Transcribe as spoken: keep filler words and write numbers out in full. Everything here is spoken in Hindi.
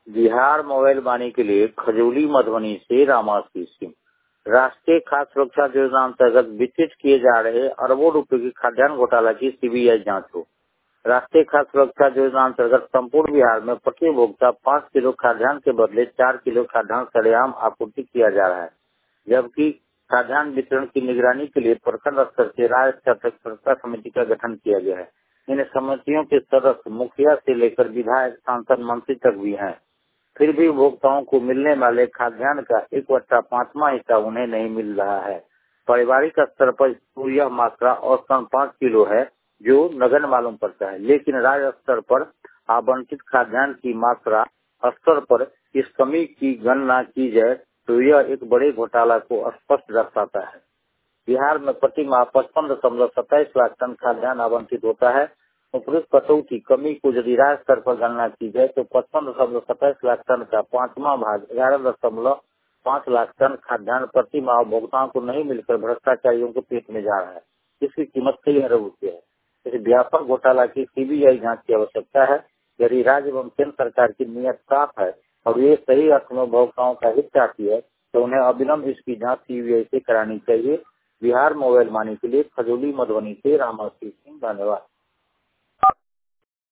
बिहार मोबाइल वाणी के लिए खजौली मधुबनी से रामासी सिंह। राष्ट्रीय खाद्य सुरक्षा योजना अंतर्गत वितरित किए जा रहे अरबों रुपए की खाद्यान्न घोटाला की सीबीआई जांच हो। राष्ट्रीय खाद्य सुरक्षा योजना अंतर्गत संपूर्ण बिहार में प्रति उपभोक्ता पाँच किलो खाद्यान्न के बदले चार किलो खाद्यान्न सरेआम आपूर्ति किया जा रहा है, जबकि खाद्यान्न वितरण की निगरानी के लिए प्रखंड स्तर से राज्य स्तर तक संस्था समिति का गठन किया गया है। इन समितियों के सदस्य मुखिया से लेकर विधायक, सांसद, मंत्री तक भी हैं। फिर भी उपभोक्ताओं को मिलने वाले खाद्यान्न का एक बट्टा पांचवा हिस्सा उन्हें नहीं मिल रहा है। पारिवारिक स्तर पर यह मात्रा औसतन पाँच किलो है, जो नगण्य मालूम पड़ता है, लेकिन राज्य स्तर पर आवंटित खाद्यान्न की मात्रा स्तर पर इस कमी की गणना की जाए तो यह एक बड़े घोटाला को स्पष्ट दर्शाता है। बिहार में प्रति माह पचपन दशमलव सत्ताईस लाख टन खाद्यान्न आवंटित होता है। उपरोक्त कटौती कमी को यदि राज्य स्तर पर गणना की जाए तो पचपन दशमलव सत्ताईस लाख टन का पांचवा भाग ग्यारह दशमलव पाँच लाख टन खाद्यान्न प्रति माह उपभोक्ताओं को नहीं मिलकर भ्रष्टाचारियों के पेट में जा रहा है, जिसकी कीमत कई अरब रुपये है। इस व्यापक घोटाला की सीबीआई जांच की आवश्यकता है। यदि राज्य एवं केंद्र सरकार की नीयत साफ है और ये सही अर्थ में उपभोक्ताओं का हित चाहती है तो उन्हें अविलंब इसकी जांच सीबीआई से करानी चाहिए। बिहार मोबाइल वाणी के लिए खजौली मधुबनी से रामासी सिंह। धन्यवाद।